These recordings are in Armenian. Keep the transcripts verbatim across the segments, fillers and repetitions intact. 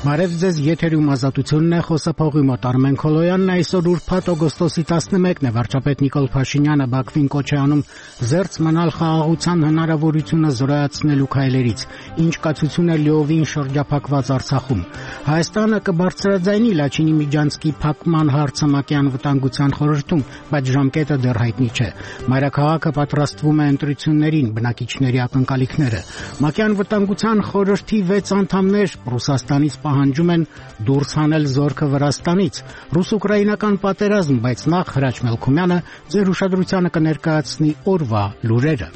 Բարև ձեզ, եթերում ազատությունն է, խոսափողի մոտ Արմեն Քոլոյանն, այսօր ուրբաթ օգոստոսի տասնմեկն է, վարչապետ Նիկոլ Փաշինյանը Բաքվին կոչ է անում զերծ մնալ խաղաղության հնարավորությունը զրոյացնելու քայլերից, ինչ կացություն է լիովին շրջափակված Արցախում։ Հայաստանը կբարձրաձայնի Լաչինի միջանցքի փակման հարցը ՄԱԿ-ի անվտանգության խորհրդում, բայց ժամկետը դեռ հայտնի չէ։ Մայրաքաղաքը պատրաստվում է ընտրություններին, բնակիչների ակնկալիքները։ ՄԱԿ-ի անվտանգության խորհրդի վեց անդամներ Ռուսաստանից պահանջում են դուրս հանել զորքը Վրաստանից։ Ռուս-ուկրաինական պատերազմ, բայց նախ Հրաչ Մելքումյանը ձեր ուշադրությանը կներկայացնի օրվա լուրերը։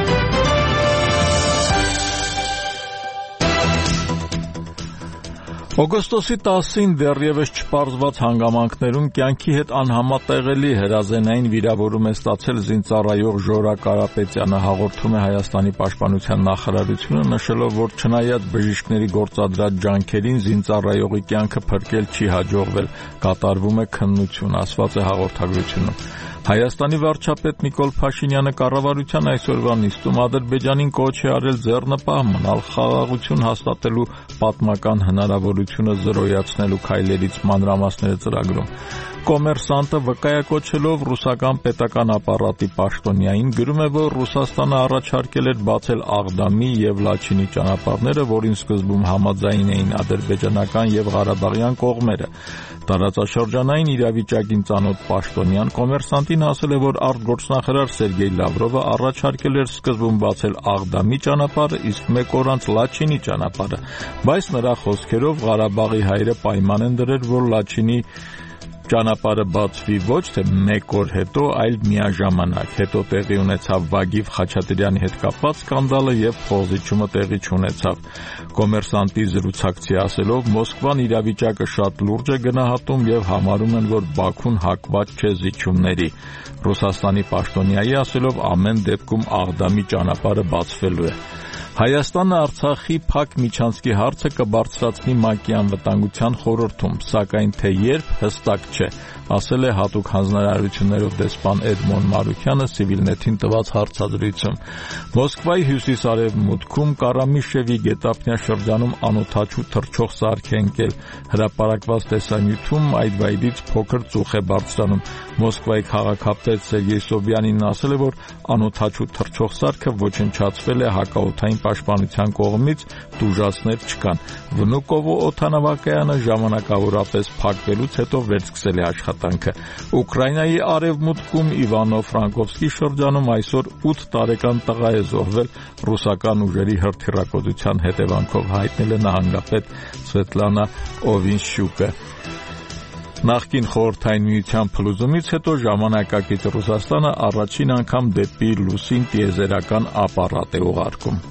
Օգոստոսի տասին դեռևս չպարզված հանգամանքներում կյանքի հետ անհամատեղելի հրազենային վիրավորում է ստացել զինծառայող Ժորա Կարապետյանը, հաղորդում է Հայաստանի պաշտպանության նախարարությունը, նշելով, որ չնայած բժիշկների գործադրած ջանքերին զինծառայողի կյանքը փրկել չի հաջողվել, կատարվում է քննություն, ասված է հաղորդագրությունում։ Հայաստանի վարչապետ Նիկոլ Փաշինյանը կառավարության այսօրվա նիստում Ադրբեջանին կոչ է արել ձեռնպահ մնալ խաղաղություն հաստատելու պատմական հնարավորությունը զրոյացնելու քայլերից մանրամասները ծրագրում։ Կոմերսանտը վկայակոչելով ռուսական պետական ապարատի պաշտոնյային գրում է, որ Ռուսաստանը առաջարկել էր բացել Աղդամի եւ Լաչինի ճանապարհները, որին սկզբում համաձայն էին ադրբեջանական եւ ղարաբաղյան կողմերը։ Տարածաշրջանային իրավիճակին ծանոթ պաշտոնյան Կոմերսանտին ասել է, որ արտգործնախարար Սերգեյ Լավրովը առաջարկել էր սկզբում բացել Աղդամի ճանապարհը, իսկ մեկ օր անց Լաչինի ճանապարհը, բայց նրա խոսքերով Ղարաբաղի հայերը պայման են դրել, որ Լաչինի ճանապարհը բացվի ոչ թե մեկ օր հետո, այլ միաժամանակ։ Հետո տեղի ունեցավ Վագիվ Խաչատրյանի հետ կապված սկանդալը եւ փոխզիջումը տեղի չունեցավ։ Կոմերսանտի զրուցակցի ասելով, Մոսկվան իրավիճակը շատ լուրջ է գնահատում եւ համարում են, որ Բաքուն հակված չէ զիջումների։ Ռուսաստանի պաշտոնյայի ասելով, ամեն դեպքում Աղդամի ճանապարհը բացվելու է։ Հայաստանը Արցախի փակ միջանցքի հարցը կբարձրացնի ՄԱԿ-ի անվտանգության խորհրդում, սակայն թե երբ հստակ չէ, ասել է հատուկ հանձնարարություններով դեսպան Էդմոն Մարուքյանը Civilnet-ին տված հարցազրույցում։ Մոսկվայի հյուսիս-արևմուտքում Կարամիշևի գետափնյա շրջանում անօդաչու թռչող սարք է ընկել։ Հրապարակված տեսանյութում այդ վայրից փոքր ծուխ է բարձրանում։ Մոսկվայի քաղաքապետ Սերգեյ Սոբյանինն ասել է, որ անօդաչու թռչող սարքը ոչնչացվել է հակաօդային պաշտպանության կողմից, տուժածներ չկան։ Վնուկովո օդանավակայանը ժամանակավորապես փակվելուց հետո վերսկսել է աշխատանքը։ Ուկրաինայի արևմուտքում Իվանո-Ֆրանկովսկի շրջանում այսօր ութ տարեկան տղա է զոհվել ռուսական ուժերի հրթիռակոծության հետևանքով, հայտնել է նահանգապետ Սվետլանա Օվինշյուկը։ Նախկին խորհրդային միության փլուզումից հետո ժամանակակից Ռուսաստանը առաջին անգամ դեպի լուսին տիեզերական ապարատ է ուղարկում։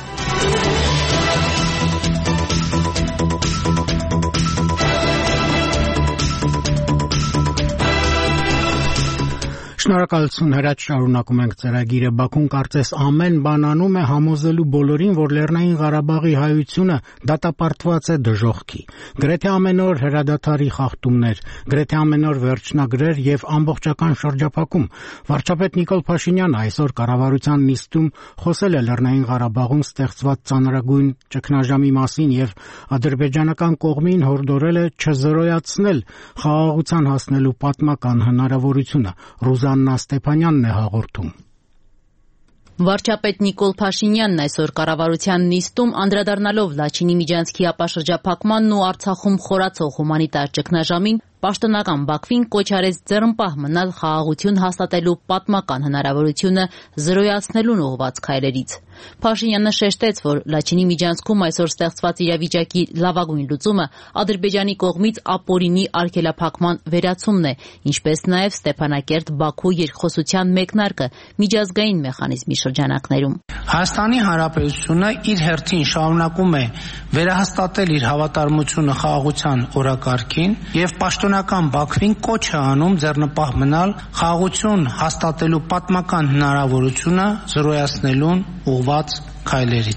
Շնորհակալություն, Հրաչ, շարունակում ենք ծրագիրը։ Բաքուն կարծես ամեն բան անում է համոզելու բոլորին, որ Լեռնային Ղարաբաղի հայությունը դատապարտված է դժոխքի։ Գրեթե ամեն օր հրադադարի խախտումներ, գրեթե ամեն օր վերջնագրեր եւ ամբողջական շրջափակում։ Վարչապետ Նիկոլ Փաշինյանը այսօր կառավարության նիստում խոսել է Լեռնային Ղարաբաղում ստեղծված ծանրագույն ճգնաժամի մասին եւ ադրբեջանական կողմին հորդորել է չզրոյացնել խաղաղության հասնելու պատմական հնարավորությունը։ Ռուզաննա Ստեփանյանն է հաղորդում։ Վարչապետ Նիկոլ Փաշինյանն այսօր կառավարության նիստում անդրադառնալով Լաչինի միջանցքի ապաշրջափակմանն ու Արցախում խորացող հումանիտար ճգնաժամին պաշտոնական Բաքվին կոչ արեց ձեռնպահ մնալ խաղաղություն հաստատելու պատմական հնարավորությունը զրոյացնելուն ուղղված քայլերից։ Փաշինյանը շեշտեց, որ Լաչինի միջանցքում այսօր ստեղծված իրավիճակի լավագույն լուծումը Ադրբեջանի կողմից ապօրինի արգելափակման վերացումն է, ինչպես նաև Ստեփանակերտ-Բաքու երկխոսության մեկնարկը միջազգային մեխանիզմի շրջանակներում։ Հայաստանի Հանրապետությունը իր հերթին շարունակում է վերահաստատել իր հավատարմությունը խաղաղության օրակարգին եւ պաշտոնական Բաքվին կոչ է անում ձեռնպահ մնալ խաղաղություն հաստատելու պատմական հնարավորությունը զրոյացնելուն ուղղված քայլերից։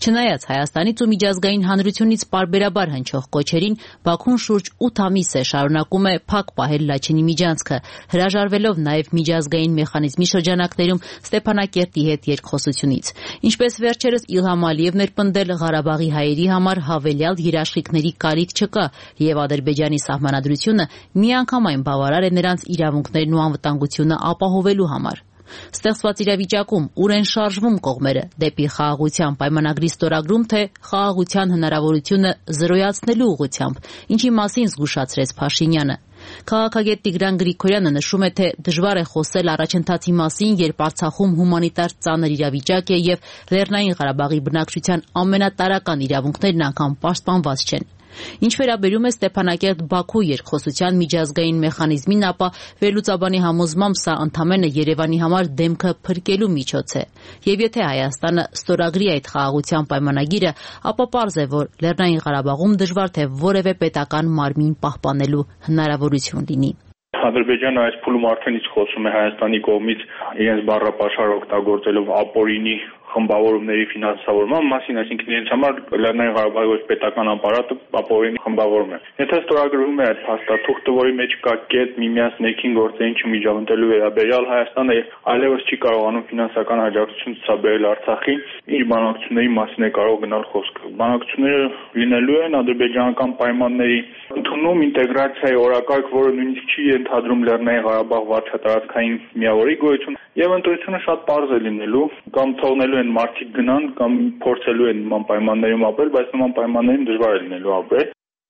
Չնայած Հայաստանից ու միջազգային հանրությունից պարբերաբար հնչող կոչերին, Բաքուն շուրջ ութ ամիս է շարունակում է փակ պահել Լաչինի միջանցքը, հրաժարվելով նաև միջազգային մեխանիզմի շրջանակներում Ստեփանակերտի հետ երկխոսությունից։ Ինչպես վերջերս Իլհամ Ալիևն էր պնդել, Ղարաբաղի հայերի համար հավելյալ երաշխիքների կարիք չկա, եւ Ադրբեջանի սահմանադրությունը միանգամայն բավարար է նրանց իրավունքներն ու անվտանգությունը ապահովելու համար։ Ստեղծված իրավիճակում ուր են շարժվում կողմերը՝ դեպի խաղաղության պայմանագրի ստորագրում, թե խաղաղության հնարավորությունը զրոյացնելու ուղղությամբ, ինչի մասին զգուշացրեց Փաշինյանը։ Քաղաքագետ Տիգրան Գրիգորյանը նշում է, թե դժվար է խոսել առաջընթացի մասին, երբ Արցախում հումանիտար ծանր իրավիճակ է եւ Լեռնային Ղարաբաղի բնակչության ամենատարրական իրավունքներն անգամ պաշտպանված չեն։ Ինչ վերաբերում է Ստեփանակերտ-Բաքու երկխոսության միջազգային մեխանիզմին, ապա վերլուծաբանի համոզմամբ սա ընդամենը Երևանի համար դեմքը փրկելու միջոց է։ Եվ եթե Հայաստանը ստորագրի այդ խաղաղության պայմանագիրը, ապա պարզ է, որ Լեռնային Ղարաբաղում դժվար թե որևէ պետական մարմին պահպանելու հնարավորություն լինի։ Ադրբեջանը այս փուլում արդեն իսկ խոսում է Հայաստանի կողմից իրենց բառապաշարը օգտագործելով ապօրինի խմբավորումների ֆինանսավորման մասին, այսինքն իրենց համար Լեռնային Ղարաբաղի ոչ պետական ապարատը ապօրինի խմբավորում է։ Եթե ստորագրվում է այդ փաստաթուղթը, որի մեջ կա կետ միմյանց ներքին գործերին չմիջամտելու վերաբերյալ, Հայաստանը այլևս չի կարողանում ֆինանսական աջակցություն ցուցաբերել Արցախին, իր բանակցությունների մասին է կարող գնալ խոսքը։ Բանակցությունները լինելու են ադրբեջանական պայմանների ընդունում, ինտեգրացիայի օրակարգ, որը նույնիսկ չի ենթադրում Լեռնային Ղարաբաղ վարչատարածքային միավորի գոյություն, եւ ընտրությունը շատ պարզ է լինելու, կամ թողնելու են մարդիկ գնան, կամ փորձելու են նման պայմաններում ապրել, բայց նման պայմաններում դժվար է լինելու ապրել։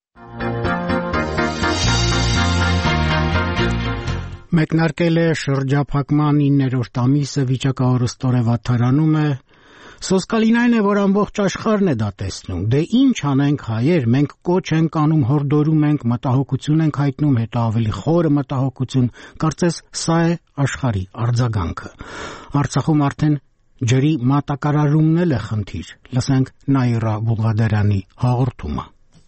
Մեկնարկել է շրջափակման իններորդ ամիսը, վիճակահորը Ստորե Վաթարանում է։ Սոսկալին այն է, որ ամբողջ աշխարհն է դա տեսնում։ Դե ինչ անենք հայեր, մենք կոչ ենք անում, հորդորում ենք, մտահոգություն ենք հայտնում, հետո ավելի խորը մտահոգություն, կարծես սա է աշխարհի արձագանքը։ Արցախում արդեն ջրի մատակարարումն էլ է խնդիր։ Լսենք Նաիրա Բուլղադարյանի հաղորդումը։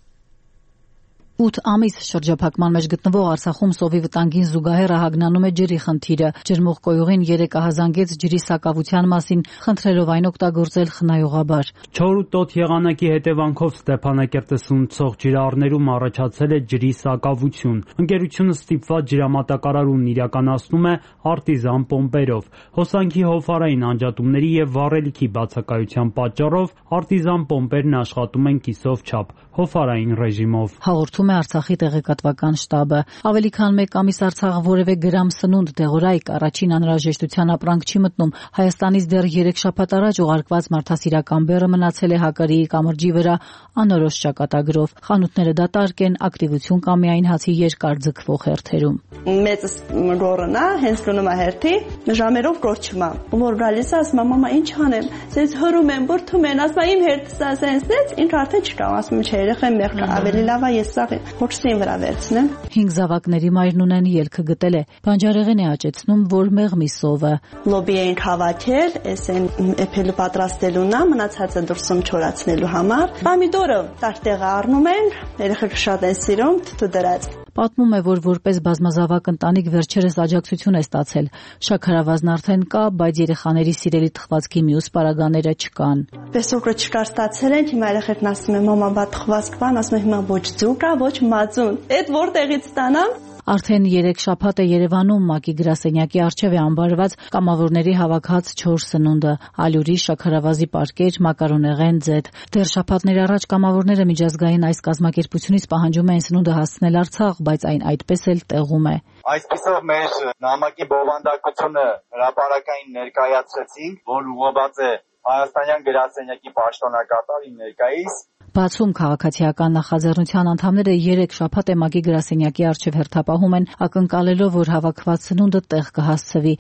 ութ ամիս շրջափակման մեջ գտնվող Արցախում սովի վտանգին զուգահեռ ահագնանում է ջրի խնդիրը։ Ջրմուղ կոյուղին երեկ ահազանգեց ջրի սակավության մասին, խնդրելով այն օգտագործել խնայողաբար։ Չոր ու տոտ եղանակի հետևանքով Ստեփանակերտը սնուցող ջրառներում առաջացել է ջրի սակավություն։ Ընկերությունը ստիպված ջրամատակարարումն իրականացնում է արտիզան պոմպերով։ Հոսանքի հովարային անջատումների եւ վառելիքի բացակայության պատճառով արտիզան պոմպերն աշխատում են կիսով չափ, հովարային ռեժիմով։ Հաղորդում է Արցախի տեղեկատվական շտաբը։ Ավելի քան մեկ ամիս Արցախը որևէ գրամ սնունդ դեղորայք առաջին անհրաժեշտության ապրանք չի մտնում։ Հայաստանից դեռ երեք շաբաթ առաջ ուղարկված մարդասիրական բեռը մնացել է Հակարիի կամրջի վրա անորոշ ճակատագրով։ Խանութները դատարկ են, ակտիվություն կա միայն հացի երկար ձգվող հերթերում։ Մեծ գորնա, հենց գնում է հերթի, ժամերով գործում է։ Որ գալիս է, ասում է, մամա, ինչ անեմ։ Սենց հրում եմ, բուրթում են, ասում է, իմ հերթը սենց, ինչ արդեն չկա, ասում եմ, չէ, երեխան մեղք ավելի լավ է, ես սաղ հորսին վրա վերցնեմ։ Հինգ զավակների մայրն ունեն ելքը գտել է։ Բանջարեղեն է աճեցնում, որ մեղմի սովը։ Լոբի էին հավաքել, էս են էփելը պատրաստելուն է, մնացածը դուրսում չորացնելու համար։ Պամիդորը տարտեղը առնում են, երեխեքը շատ են սիրում, թթու դրած։ Պատմում է, որ որպես բազմազավակ ընտանիք վերջերս աջակցություն է ստացել։ Շաքարավազն արդեն կա, բայց երեխաների սիրելի թխվածքի մյուս պարագաները չկան։ Պեսոկրը չկար ստացել են, հիմա երեխեքն ասում են, մամա, բա թխվածք կան, ասում են, հիմա ոչ ձու կա, ոչ մածուն։ Էդ որտեղից ստանամ։ Արդեն երեք շաբաթ է Երևանում ՄԱԿ-ի գրասենյակի առջև է անբարված կամավորների հավաքած չոր սնունդը՝ ալյուրի, շաքարավազի պարկեր, մակարոնեղեն, ձեթ։ Դեռ շաբաթներ առաջ կամավորները միջազգային այս կազմակերպությունից պահանջում էին սնունդը հասցնել Արցախ, բայց այն այդպես էլ տեղում է։ Այսպիսով մեր նամակի բովանդակությունը հրապարակային ներկայացրեցինք, որ ուղղված է Հայաստանյան գրասենյակի պաշտոնակատարի ներկայիս։ Բացում քաղաքացիական նախաձեռնության անդամները երեք շաբաթ է ՄԱԿ-ի գրասենյակի առջև հերթապահում են, ակնկալելով, որ հավաքված սնունդը տեղ կհասցվի։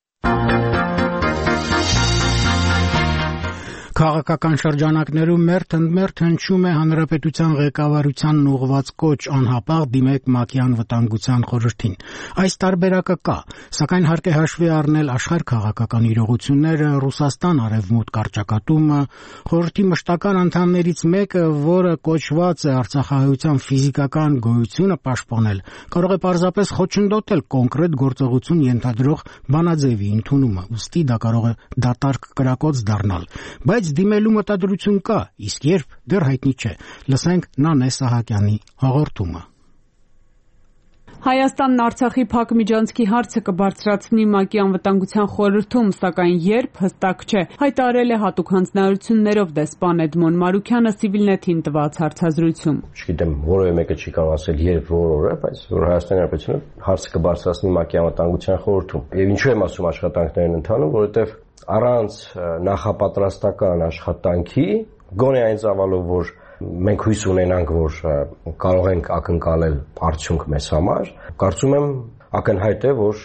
Քաղաքական շրջանակներում մերթ-ընդմերթ հնչում է հանրապետության ղեկավարությանն ուղղված կոչ անհապաղ դիմեք ՄԱԿ-ի անվտանգության խորհրդին։ Այս տարբերակը կա, սակայն հարկ է հաշվի առնել աշխարհ-քաղաքական իրողությունները, Ռուսաստան արևմուտք առճակատումը, խորհրդի մշտական անդամներից մեկը, որը կոչված է արցախահայության ֆիզիկական գոյությունը պաշտպանել, կարող է պարզապես խոչընդոտել կոնկրետ գործողություն ենթադրող բանաձևի ընդունումը, ուստի դա կարող է դատարկ կրակոց դառնալ, բայց կողմից դիմելու մտադրություն կա, իսկ երբ դեռ հայտնի չէ։ Լսենք Նանե Սահակյանի հաղորդումը։ Հայաստանն Արցախի փակ միջանցքի հարցը կբարձրացնի ՄԱԿ-ի անվտանգության խորհրդում, սակայն երբ հստակ չէ, հայտարարել է հատուկ հանձնարարություններով դեսպան Էդմոն Մարուքյանը Civilnet-ին տված հարցազրույցում։ Չգիտեմ, որևէ մեկը չի կարող ասել երբ որ օրը, բայց որ Հայաստանի Հանրապետությունը հարցը կբարձրացնի ՄԱԿ-ի անվտանգության խորհրդում։ Եվ ինչու եմ ասում աշխատանքներն ընթանում, որովհետև առանց նախապատրաստական աշխատանքի, գոնե այն ծավալով, որ մենք հույս ունենանք, որ կարող ենք ակնկալել արդյունք մեզ համար, կարծում եմ ակնհայտ է, որ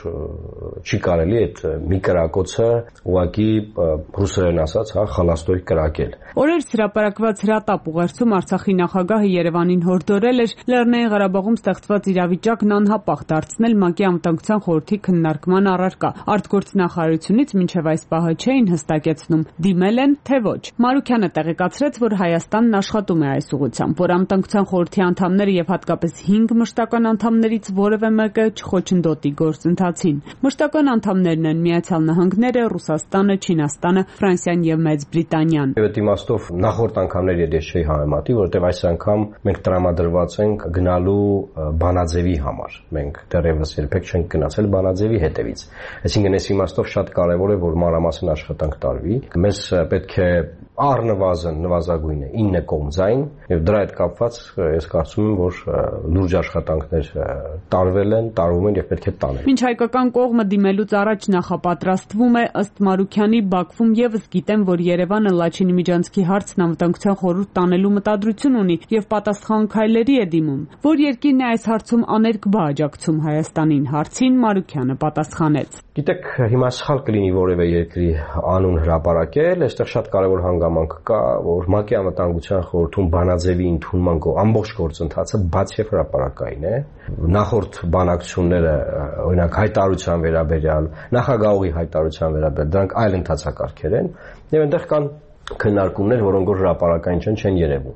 չի կարելի այդ մի կրակոցը ուղղակի ռուսերեն ասած, հա, խլաստոյ կրակել։ Օրերս հրապարակված հրատապ ուղերձում Արցախի նախագահը Երևանին հորդորել էր Լեռնային Ղարաբաղում ստեղծված իրավիճակն անհապաղ դարձնել ՄԱԿ-ի անվտանգության խորհրդի քննարկման առարկա։ Արտգործնախարարությունից մինչև այս պահը չէին հստակեցնում, դիմել են, թե ոչ։ Մարուքյանը տեղեկացրեց, որ Հայաստանն աշխատում է այս ուղղությամբ, որ անվտանգության խորհրդի անդամները եւ հատկապես հինգ մշտական անդամներից որևէ մեկը չխոչընդոտի գործընթացին։ Մշտական անդամներն են Միացյալ Նահանգները, Ռուսաստանը, Չինաստանը, Ֆրանսիան եւ Մեծ Բրիտանիան։ Այդ իմաստով նախորդ անգամների հետ ես չէի համեմատի, որովհետեւ այս անգամ մենք տրամադրված ենք գնալու բանաձևի համար։ Մենք դեռևս երբեք չենք գնացել բանաձևի հետևից։ Այսինքն այս իմաստով շատ կարեւոր է, որ մանրամասն աշխատանք տարվի։ Մեզ պետք է առնվազն նվազագույնը ինը կողմձայն եւ դրա հետ կապված ես կարծում եմ, որ լուրջ աշխատանքներ տարվել են, տարվում են եւ պետք է տանել։ Մինչ հայկական կողմը դիմելուց առաջ նախապատրաստվում է, ըստ Մարուքյանի, Բաքվում եւս գիտեմ, որ Երևանը Լաչինի միջանցքի հարցն անվտանգության խորհուրդ տանելու մտադրություն ունի եւ պատասխան քայլերի է դիմում։ Որ երկիրն է այս հարցում աներկբա աջակցում Հայաստանին, հարցին Մարուքյանը պատասխանեց։ Գիտեք, հիմա սխալ կլինի որևէ երկրի անուն հրապարակել, այստեղ շատ կարևոր հանգամանք կա, որ ՄԱԿ-ի անվտանգության խորհրդում բանաձևի ընդունման ամբողջ գործընթացը բաց եւ հրապարակային է։ Նախորդ բանակցությունները, օրինակ հայտարարության վերաբերյալ, նախագահողի հայտարարության վերաբերյալ, դրանք այլ ընթացակարգեր են եւ այնտեղ կան քննարկումներ, որոնք որ հրապարակային չեն, չեն երևում։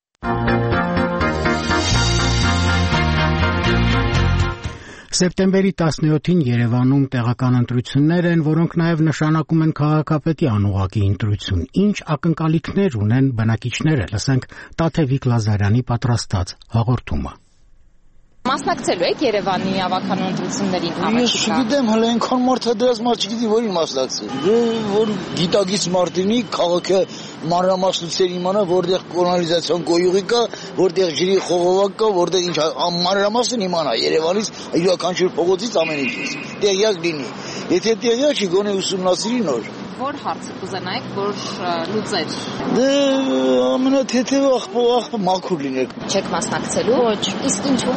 Սեպտեմբերի տասնյոթին Երևանում տեղական ընտրություններ են, որոնք նաև նշանակում են քաղաքապետի անուղղակի ընտրություն։ Ինչ ակնկալիքներ ունեն բնակիչները, լսենք Տաթևիկ Լազարյանի պատրաստած հաղորդումը։ Մասնակցելու եք Երևանի ավականու ընտրություններին Ես չգիտեմ, հələ այնքան մարդ է դրած մարդ չգիտի, որին մասնակցել։ Դե որ գիտագից մարդինի քաղաքը մանրամասնություններ իմանա, որտեղ կոլոնիզացիոն գոյուղի կա, որտեղ ջրի խողովակ կա, որտեղ ինչ մանրամասն իմանա Երևանից, յուրաքանչյուր փողոցից ամեն ինչից։ Տեղյակ լինի։ Եթե տեղյակ չի, գոնե ուսումնասիրի նոր։ Որ հարցը կուզենայիք, որ լուծեր։ Դե ամենաթեթևը աղբո աղբո մաքուր լիներ։ Չեք մասնակցելու։ Ոչ։ Իսկ ինչու։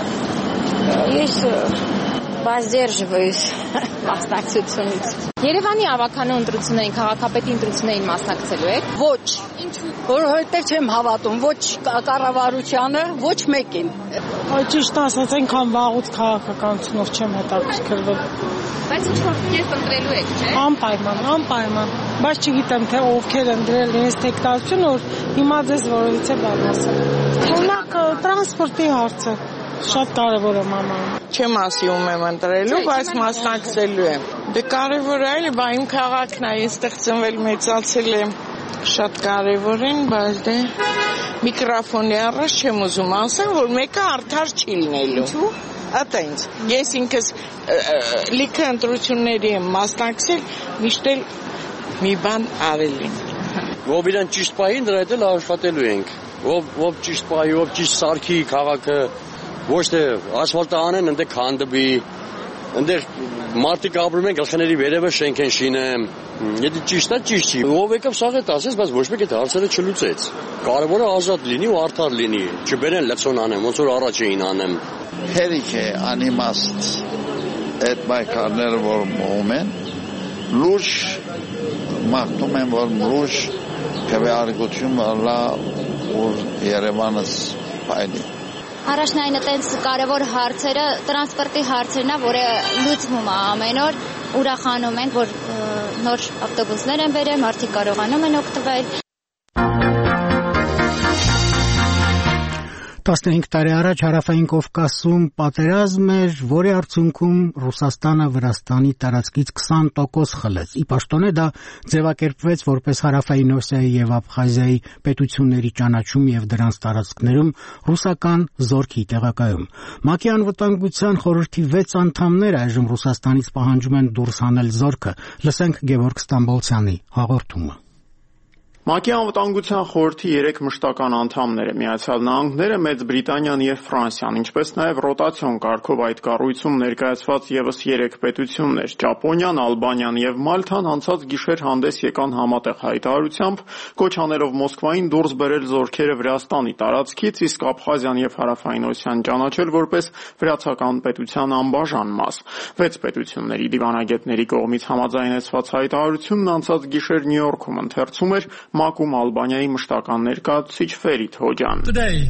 Ես воздерживаюсь մասնակցությունից։ Երևանի ավականու ընտրություններին, քաղաքապետի ընտրություններին մասնակցելու եք։ Ոչ։ Ինչու։ Որովհետև չեմ հավատում ոչ կառավարությանը, ոչ մեկին։ Ճիշտ ասած, այնքան վաղուց քաղաքականությունով չեմ հետաքրքրվել։ Բայց ինչ որ կերպ ընտրելու եք, չէ՞։ Անպայման, անպայման։ Բայց չգիտեմ, թե ովքեր ընտրել ինձ տեխնիկացիոն, որ հիմա դες որովից է բան ասել։ Օրինակ տրանսպորտի հարցը շատ կարևոր է մաման։ Չեմ ասիում եմ ընտրելու, բայց մասնակցելու եմ։ Դե կարևոր է, այլ բա իմ քաղաքն է, ես ստեղծվել մեծացել եմ, շատ կարևոր են, բայց դե միկրոֆոնի առաջ չեմ ուզում ասեմ, որ մեկը արդար չի լինելու։ Ինչու՞։ Ատենց, ես ինքս լիքը ընտրությունների եմ մասնակցել, միշտ էլ մի բան արել եմ։ Ով իրան ճիշտ պահին, դրա հետ էլ աշխատելու ենք։ Ով ով ճիշտ պահի, ով ճիշտ սարքի քաղաքը, ոչ թե ասֆալտը անեն, ընդեղ քանդվի, ընդեղ մարդիկ ապրում են, գլխների վերևը շենք են շինեմ։ Եթե ճիշտ է, ճիշտ չի։ Ով եկավ սաղ հետ ասես, բայց ոչ մեկ այդ հարցերը չլուծեց։ Կարևորը ազատ լինի ու արդար լինի, չբերեն լցոն անեմ, ոնց որ առաջ էին անեմ։ Հերիք է անիմաստ այդ բայկարները, որ մոհում են, լուրջ մաղթում են, որ լուրջ քվեարկություն վալա որ Երևանս պայնի։ Առաջնայինը տենց կարևոր հարցերը, տրանսպորտի հարցերն է, որը լուծվում է ամեն օր, ուրախանում ենք, որ նոր ավտոբուսներ են բերել, մարդիկ կարողանում են օգտվել։ տասնհինգ տարի առաջ Հարավային Կովկասում պատերազմ էր, որի արդյունքում Ռուսաստանը Վրաստանի տարածքից քսան տոկոս խլեց։ Ի պաշտոնե դա ձևակերպվեց որպես Հարավային Օսիայի եւ Աբխազիայի պետությունների ճանաչում եւ դրանց տարածքներում ռուսական զորքի տեղակայում։ ՄԱԿ-ի անվտանգության խորհրդի վեց անդամներ այժմ Ռուսաստանից պահանջում են դուրս հանել զորքը։ Լսենք Գևորգ Ստամբոլցյանի հաղորդումը։ ՄԱԿ-ի անվտանգության խորհրդի երեք մշտական անդամները՝ Միացյալ Նահանգները, Մեծ Բրիտանիան եւ Ֆրանսիան, ինչպես նաեւ ռոտացիոն կարգով այդ կառույցում ներկայացված եւս երեք պետություններ՝ Ճապոնիան, Ալբանիան եւ Մալթան, անցած գիշեր հանդես եկան համատեղ հայտարարությամբ, կոչ անելով Մոսկվային դուրս բերել զորքերը Վրաստանի տարածքից, իսկ Աբխազիան եւ Հարավային Օսիան ճանաչել որպես վրացական պետության անբաժան մաս։ Վեց պետությունների դիվանագետների կողմից համաձայնեցված հայտարարությունն անցած գիշեր Նյու Յորքում ընթերցում էր ՄԱԿ-ում Ալբանիայի մշտական ներկայացուցիչ Ֆերիթ Հոջան։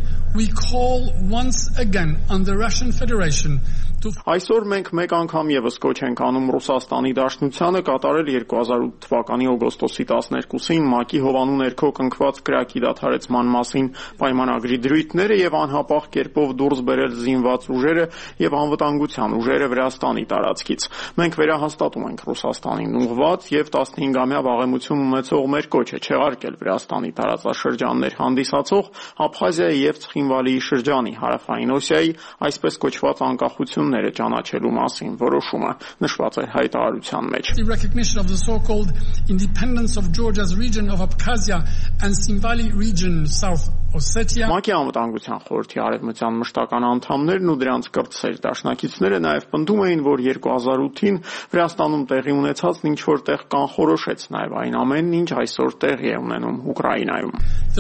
Այսօր մենք մեկ անգամ եւս կոչ ենք անում Ռուսաստանի Դաշնությանը կատարել երկու հազար ութ թվականի օգոստոսի տասներկուսին ՄԱԿ-ի հովանու ներքո կնքված կրակի դադարեցման մասին պայմանագրի դրույթները եւ անհապաղ կերպով դուրս բերել զինված ուժերը եւ անվտանգության ուժերը Վրաստանի տարածքից։ Մենք վերահաստատում ենք Ռուսաստանին ուղղված եւ տասնհինգամյա վաղեմություն ունեցող մեր կոչը չեղարկել Վրաստանի տարածաշրջաններ հանդիսացող Աբխազիայի եւ Ցխինվալիի շրջանի Հարավային Օսիայի այսպես կոչված անկախությունները ճանաչելու մասին որոշումը նշված է հայտարարության մեջ։ ՄԱԿ-ի անվտանգության խորհրդի արևմտյան մշտական անդամներն ու դրանց կրտսեր դաշնակիցները նաեւ պնդում էին, որ երկու հազար ութին Վրաստանում տեղի ունեցածն ինչ որ տեղ կանխորոշեց նաեւ այն ամենն, ինչ այսօր տեղի է ունենում Ուկրաինայում։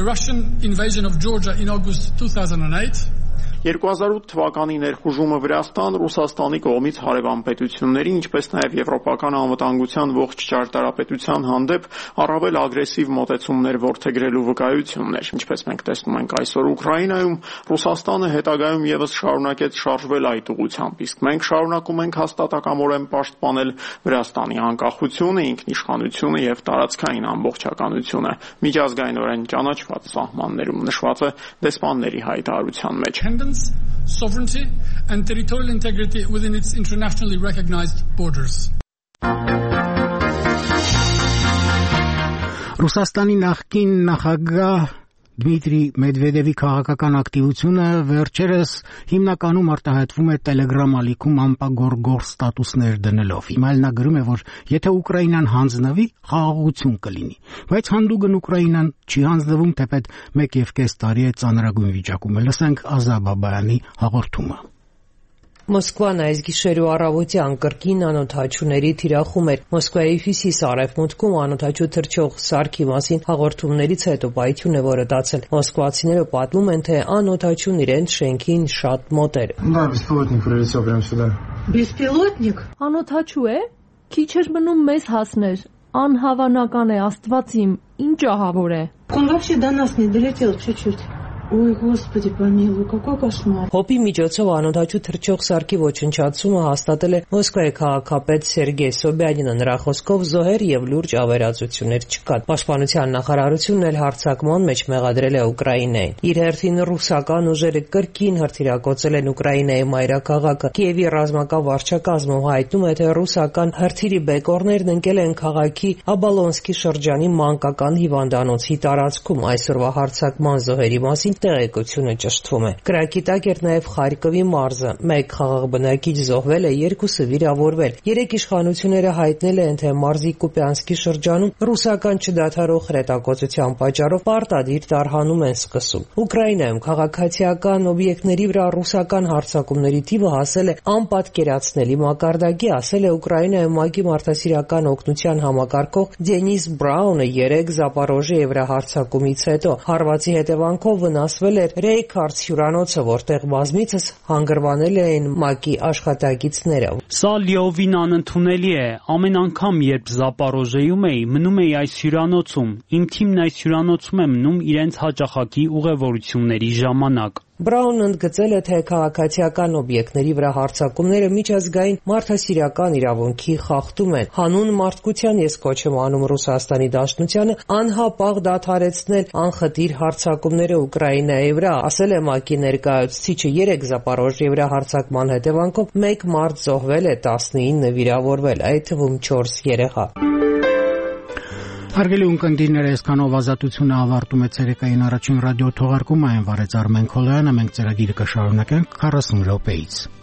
երկու հազար ութ թվականի ներխուժումը Վրաստան Ռուսաստանի կողմից հարևան պետությունների, ինչպես նաև եվրոպական անվտանգության ողջ ճարտարապետության հանդեպ առավել ագրեսիվ մոտեցումներ որդեգրելու վկայությունն էր։ Ինչպես մենք տեսնում ենք այսօր Ուկրաինայում, Ռուսաստանը հետագայում եւս շարունակեց շարժվել այդ ուղղությամբ, իսկ մենք շարունակում ենք հաստատակամորեն պաշտպանել Վրաստանի անկախությունը, ինքնիշխանությունը եւ տարածքային ամբողջականությունը միջազգայինորեն ճանաչված սահմաններում նշված է դեսպանների հայտարարության մեջ։ Sovereignty and territorial integrity within its internationally recognized borders. Ռուսաստանի նախկին նախագահ Դմիտրի Մեդվեդևի քաղաքական ակտիվությունը վերջերս հիմնականում արտահայտվում է Telegram ալիքում ամպագորգոր ստատուսներ դնելով։ Հիմա նա գրում է, որ եթե Ուկրաինան հանձնվի, խաղաղություն կլինի, բայց հանդուգն Ուկրաինան չի հանձնվում, թեպետ մեկ եւ կես տարի է ծանրագույն վիճակում է։ Լսենք Ազա Բաբայանի հաղորդումը։ Մոսկվան այս գիշեր ու առավոտյան կրկին անօդաչուների թիրախում էր։ Մոսկվայի հյուսիս-արևմուտքում անօդաչու թռչող սարքի մասին հաղորդումներից հետո պայթյուն է որը դարձել։ Մոսկվացիները պատմում են, թե անօդաչուն իրենց շենքին շատ մոտ էր։ Да, беспилотник прилетел прямо сюда. Беспилотник? Անօդաչու է։ Քիչ էր մնում մեզ հասներ։ Անհավանական է, Աստված իմ, ինչ ահավոր է։ Он вообще до нас не долетел чуть-чуть. Ой, Господи, помилуй, какой кошмар. Հոպի միջոցով անօդաչու թռչող սարքի ոչնչացումը հաստատել է Մոսկվայի քաղաքապետ Սերգեյ Սոբյանինը։ Նրա խոսքով զոհեր եւ լուրջ ավերածություններ չկան։ Պաշտպանության նախարարությունն էլ հարձակման մեջ մեղադրել է Ուկրաինային։ Իր հերթին ռուսական ուժերը կրկին հրթիռակոծել են Ուկրաինայի մայրաքաղաքը։ Կիևի ռազմական վարչակազմը հայտնում է, թե ռուսական հրթիռի բեկորներն ընկել են քաղաքի Աբալոնսկի շրջանի մանկական հիվանդանոցի տարածքում։ Այսօրվա հարձակման զոհերի մասին տեղեկությունը ճշտվում է։ Կրակի տակ էր նաև Խարկովի մարզը։ Մեկ խաղաղ բնակիչ զոհվել է, երկուսը վիրավորվել։ Երեք իշխանությունները հայտնել են, թե մարզի Կուպյանսկի շրջանում ռուսական չդադարող հրետակոծության պատճառով պարտադիր տարհանում են սկսում։ Ուկրաինայում քաղաքացիական օբյեկտների վրա ռուսական հարձակումների թիվը հասել է անպատկերացնելի մակարդակի, ասել է Ուկրաինայում ՄԱԿ-ի մարդասիրական օգնության համակարգող Դենիս Բրաունը երեք Զապորոժիայի վրա հարձակումից հետո։ Հարվածի հետևանքով վնասվել էր Ռեյքարդս հյուրանոցը, որտեղ բազմիցս հանգրվանել էին ՄԱԿ-ի աշխատակիցները։ Սա լիովին անընդունելի է։ Ամեն անգամ, երբ Զապորոժիայում էի, մնում էի այս հյուրանոցում։ Իմ թիմն այս հյուրանոցում է մնում իրենց հաճախակի ուղևորությունների ժամանակ։ Բրաունն ընդգծել է, թե քաղաքացիական օբյեկտների վրա հարձակումները միջազգային մարդասիրական իրավունքի խախտում են։ Հանուն մարդկության ես կոչ եմ անում Ռուսաստանի Դաշնությանը անհապաղ դադարեցնել անխտիր հարձակումները Ուկրաինայի վրա, ասել է ՄԱԿ-ի ներկայացուցիչը։ Երեք Զապորոժիեի վրա հարձակման հետևանքով մեկ մարդ զոհվել է, տասնինը վիրավորվել, այդ թվում չորս երեխա։ Հարգելի ունկնդիրներ, այսքանով ազատությունը ավարտում է ցերեկային առաջին ռադիո թողարկումը, այն վարեց Արմեն Քոլոյանը, մենք ծրագիրը կշարունակենք քառասուն րոպեից։